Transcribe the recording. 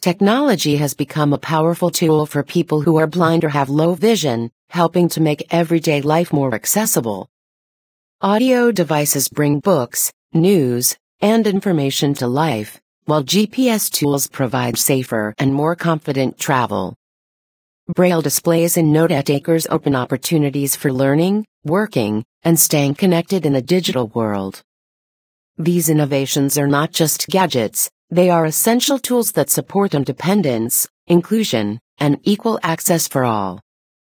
Technology has become a powerful tool for people who are blind or have low vision, helping to make everyday life more accessible. Audio devices bring books, news, and information to life, while GPS tools provide safer and more confident travel. Braille displays and note takers open opportunities for learning, working, and staying connected in the digital world. These innovations are not just gadgets, they are essential tools that support independence, inclusion, and equal access for all.